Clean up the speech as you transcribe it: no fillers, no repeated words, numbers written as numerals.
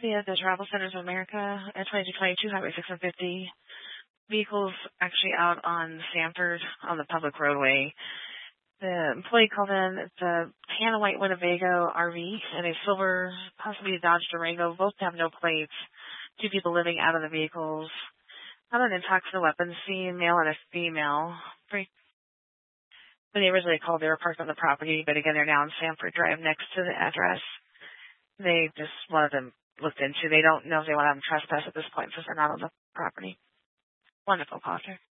The Travel Centers of America at 2222 Highway 650. Vehicles actually out on Sanford on the public roadway. The employee called in. It's a tan and white Winnebago RV and a silver, possibly a Dodge Durango. Both have no plates. Two people living out of the vehicles. Found an intoxicant weapons scene, male and a female. When they originally called, they were parked on the property, but again, they're now on Sanford Drive next to the address. They just wanted them looked into. They don't know if they want to have them trespass at this point since they're not on the property. Wonderful, Foster.